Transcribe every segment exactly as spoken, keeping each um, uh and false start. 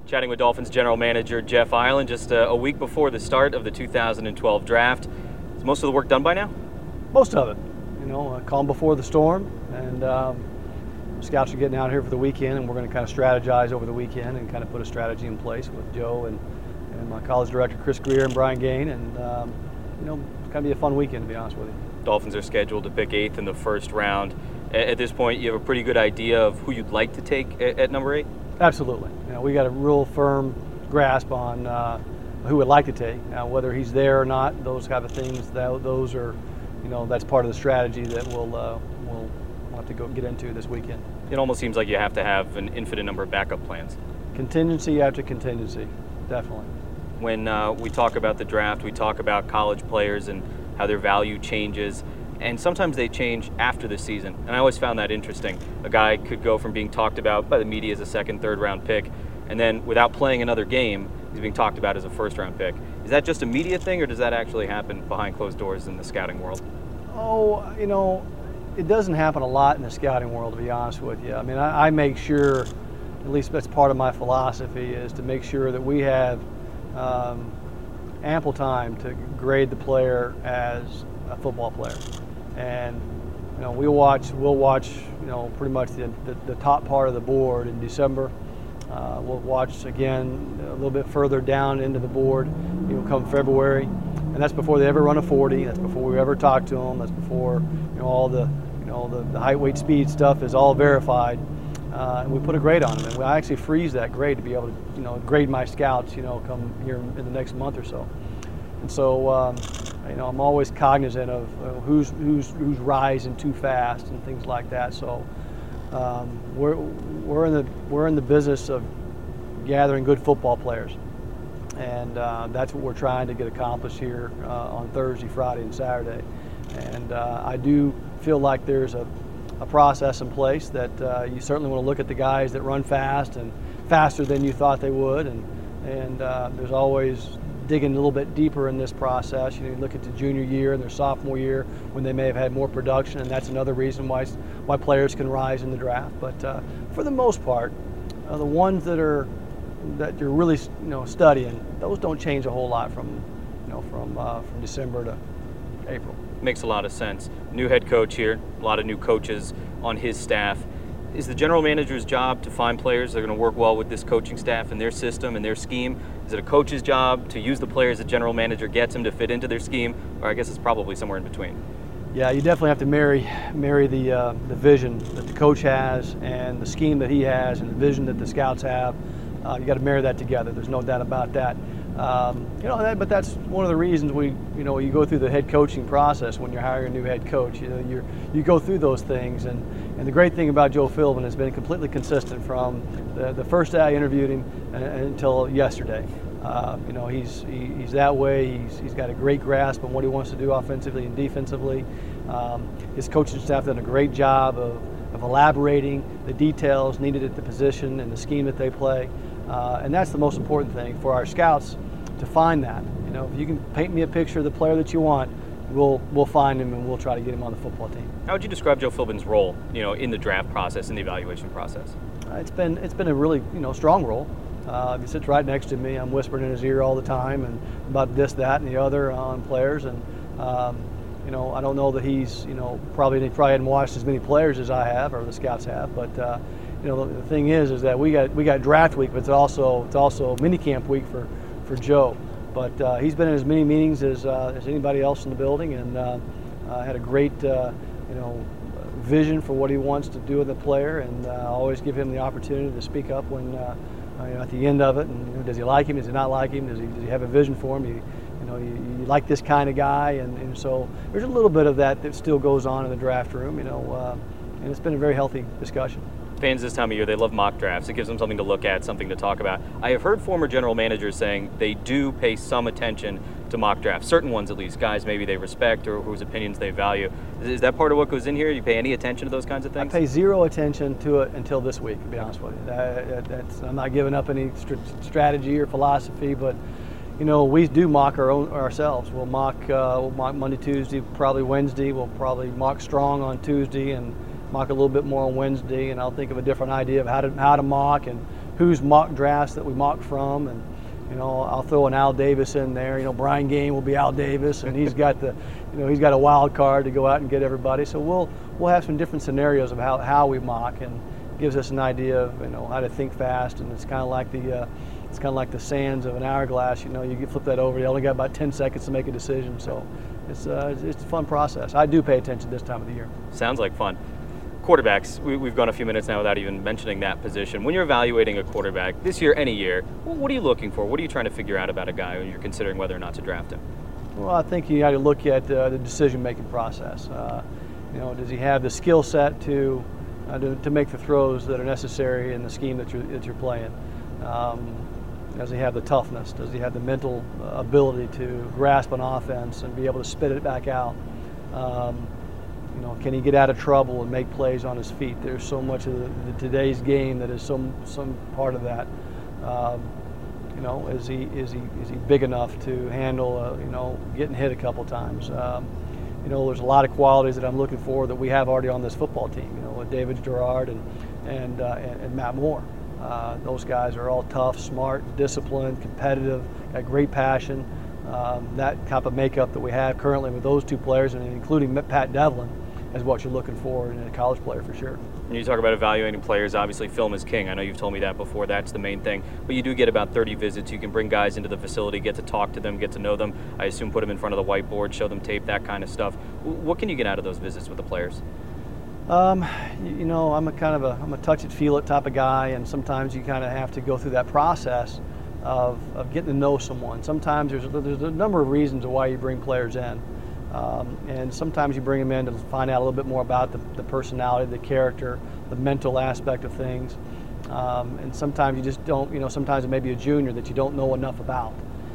Chatting with Dolphins general manager Jeff Ireland just a, a week before the start of the two thousand twelve draft. Is most of the work done by now? Most of it. You know, uh, calm before the storm, and um, scouts are getting out here for the weekend, and we're going to kind of strategize over the weekend and kind of put a strategy in place with Joe and, and my college director Chris Greer and Brian Gain, and um, you know, it's going to be a fun weekend, to be honest with you. Dolphins are scheduled to pick eighth in the first round. At, at this point, you have a pretty good idea of who you'd like to take at, at number eight? Absolutely. You know, we got a real firm grasp on uh, who we'd like to take. Now, whether he's there or not, those kind of things, that, those are, you know, that's part of the strategy that we'll uh, we'll have to go get into this weekend. It almost seems like you have to have an infinite number of backup plans. Contingency after contingency, definitely. When uh, we talk about the draft, we talk about college players and how their value changes. And sometimes they change after the season, and I always found that interesting. A guy could go from being talked about by the media as a second, third round pick, and then without playing another game, he's being talked about as a first round pick. Is that just a media thing, or does that actually happen behind closed doors in the scouting world? Oh, you know, it doesn't happen a lot in the scouting world, to be honest with you. I mean, I, I make sure, at least that's part of my philosophy, is to make sure that we have um, ample time to grade the player as a football player. And you know, we'll watch. We'll watch. You know, pretty much the, the, the top part of the board in December. Uh, we'll watch again a little bit further down into the board. You know, come February, and that's before they ever run a forty. That's before we ever talk to them. That's before you know all the you know the, the height, weight, speed stuff is all verified, uh, and we put a grade on them. And we I actually freeze that grade to be able to you know grade my scouts. You know, come here in the next month or so. And so. Um, You know, I'm always cognizant of uh, who's who's who's rising too fast and things like that. So um, we're we're in the we're in the business of gathering good football players, and uh, that's what we're trying to get accomplished here uh, on Thursday, Friday, and Saturday. And uh, I do feel like there's a, a process in place that uh, you certainly want to look at the guys that run fast and faster than you thought they would, and and uh, there's always digging a little bit deeper in this process. You know, you look at the junior year and their sophomore year when they may have had more production, and that's another reason why why players can rise in the draft. But uh, for the most part, uh, the ones that are that you're really you know studying, those don't change a whole lot from you know from uh, from December to April. Makes a lot of sense. New head coach here, a lot of new coaches on his staff. Is the general manager's job to find players that are going to work well with this coaching staff and their system and their scheme? Is it a coach's job to use the players the general manager gets him to fit into their scheme? Or I guess it's probably somewhere in between. Yeah, you definitely have to marry marry the uh, the vision that the coach has and the scheme that he has and the vision that the scouts have. Uh, you got to marry that together. There's no doubt about that. Um, you know, that, but that's one of the reasons we, you know, you go through the head coaching process when you're hiring a new head coach. You know, you you go through those things, and, and the great thing about Joe Philbin has been completely consistent from the, the first day I interviewed him and, and until yesterday. Uh, you know, he's he, he's that way. He's he's got a great grasp on what he wants to do offensively and defensively. Um, his coaching staff done a great job of, of elaborating the details needed at the position and the scheme that they play. Uh, and that's the most important thing for our scouts, to find that. You know, if you can paint me a picture of the player that you want, we'll we'll find him and we'll try to get him on the football team. How would you describe Joe Philbin's role, you know, in the draft process, in the evaluation process? Uh, it's been it's been a really you know strong role. Uh, he sits right next to me. I'm whispering in his ear all the time and about this, that, and the other on players. And um, you know, I don't know that he's you know probably he probably hadn't watched as many players as I have or the scouts have, but. Uh, You know, the, the thing is, is that we got we got draft week, but it's also it's also mini camp week for, for Joe. But uh, he's been in as many meetings as uh, as anybody else in the building, and uh, uh, had a great uh, you know vision for what he wants to do with the player, and uh, I always give him the opportunity to speak up when uh, you know, at the end of it. And you know, does he like him? Does he not like him? Does he does he have a vision for him? You, you know, you, you like this kind of guy, and, and so there's a little bit of that that still goes on in the draft room. You know, uh, and it's been a very healthy discussion. Fans this time of year, they love mock drafts. It gives them something to look at, something to talk about. I have heard former general managers saying they do pay some attention to mock drafts, certain ones at least, guys maybe they respect or whose opinions they value. Is that part of what goes in here? Do you pay any attention to those kinds of things? I pay zero attention to it until this week, to be honest with you. That, that's, I'm not giving up any st- strategy or philosophy, but you know, we do mock our own ourselves. We'll mock, uh, we'll mock Monday, Tuesday, probably Wednesday. We'll probably mock strong on Tuesday and mock a little bit more on Wednesday, and I'll think of a different idea of how to how to mock and whose mock drafts that we mock from, and you know, I'll throw an Al Davis in there. You know, Brian Gaine will be Al Davis, and he's got the, you know, he's got a wild card to go out and get everybody. So we'll we'll have some different scenarios of how, how we mock, and gives us an idea of, you know, how to think fast. And it's kind of like the uh, it's kind of like the sands of an hourglass. You know, you flip that over, you only got about ten seconds to make a decision. So it's uh, it's a fun process. I do pay attention this time of the year. Sounds like fun. Quarterbacks, we, we've gone a few minutes now without even mentioning that position. When you're evaluating a quarterback, this year, any year, what are you looking for? What are you trying to figure out about a guy when you're considering whether or not to draft him? Well, I think you got to look at uh, the decision-making process. Uh, you know, does he have the skill set to, uh, to to make the throws that are necessary in the scheme that you're that you're playing? Um, does he have the toughness? Does he have the mental ability to grasp an offense and be able to spit it back out? Um, You know, can he get out of trouble and make plays on his feet? There's so much of the, the, today's game that is some some part of that. Um, you know, is he is he is he big enough to handle uh, you know, getting hit a couple times? Um, you know, there's a lot of qualities that I'm looking for that we have already on this football team. You know, with David Gerard and and uh, and, and Matt Moore. Uh, those guys are all tough, smart, disciplined, competitive, got great passion. Um, that type of makeup that we have currently with those two players, and including Pat Devlin, is what you're looking for in a college player for sure. When you talk about evaluating players, obviously film is king. I know you've told me that before. That's the main thing. But you do get about thirty visits. You can bring guys into the facility, get to talk to them, get to know them. I assume put them in front of the whiteboard, show them tape, that kind of stuff. What can you get out of those visits with the players? Um, you, you know, I'm a kind of a I'm a touch it, feel it type of guy, and sometimes you kind of have to go through that process of, of getting to know someone. Sometimes there's there's a number of reasons why you bring players in. Um, and sometimes you bring them in to find out a little bit more about the, the personality, the character, the mental aspect of things. Um, and sometimes you just don't, you know, sometimes it may be a junior that you don't know enough about.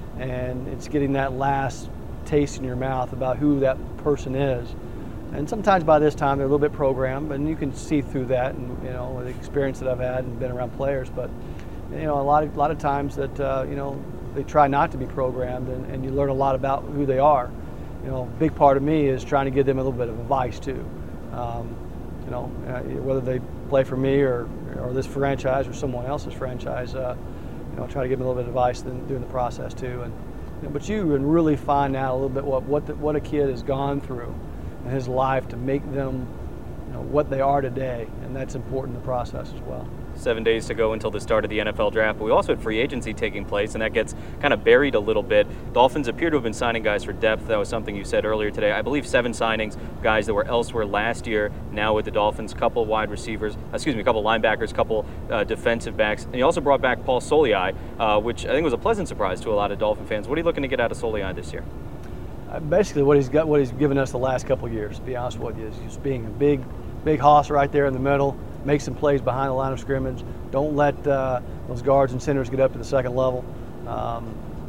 And it's getting that last taste in your mouth about who that person is. And sometimes by this time they're a little bit programmed, and you can see through that, and you know, the experience that I've had and been around players. But you know, a lot of, a lot of times that, uh, you know, they try not to be programmed, and, and you learn a lot about who they are. You know, a big part of me is trying to give them a little bit of advice too. Um, you know, uh, whether they play for me or or this franchise or someone else's franchise, uh, you know, try to give them a little bit of advice during the process too. And you know, but you can really find out a little bit what what the, what a kid has gone through in his life to make them, you know, what they are today, and that's important in the process as well. Seven days to go until the start of the N F L draft, but we also had free agency taking place, and that gets kind of buried a little bit. Dolphins appear to have been signing guys for depth. That was something you said earlier today. I believe seven signings, guys that were elsewhere last year, now with the Dolphins, couple wide receivers, excuse me, a couple linebackers, couple uh, defensive backs. And you also brought back Paul Soliai, uh, which I think was a pleasant surprise to a lot of Dolphin fans. What are you looking to get out of Soliai this year? Uh, basically what he's got, what he's given us the last couple of years, to be honest with you, is just being a big, big hoss right there in the middle. Make some plays behind the line of scrimmage. Don't let uh, those guards and centers get up to the second level, um,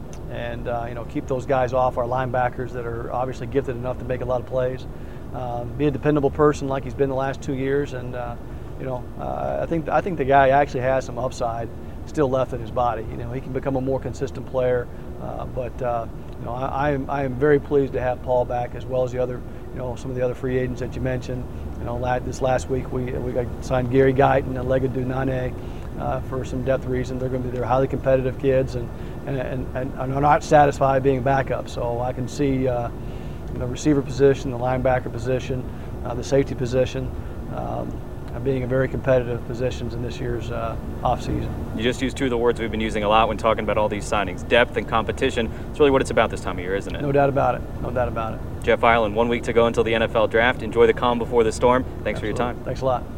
and uh, you know, keep those guys off our linebackers that are obviously gifted enough to make a lot of plays. Um, be a dependable person like he's been the last two years, and uh, you know, uh, I think I think the guy actually has some upside still left in his body. You know, he can become a more consistent player, uh, but uh, you know, I, I am I am very pleased to have Paul back, as well as the other, you know, some of the other free agents that you mentioned. You know, this last week we we got signed Gary Guyton and Legadu Nane uh, for some depth reasons. They're going to be they're highly competitive kids, and and, and, and are not satisfied being backup. So I can see uh, the receiver position, the linebacker position, uh, the safety position um, being a very competitive positions in this year's uh, offseason. You just used two of the words we've been using a lot when talking about all these signings: depth and competition. It's really what it's about this time of year, isn't it? No doubt about it. No doubt about it. Jeff Ireland, one week to go until the N F L draft. Enjoy the calm before the storm. Thanks Absolutely. for your time. Thanks a lot.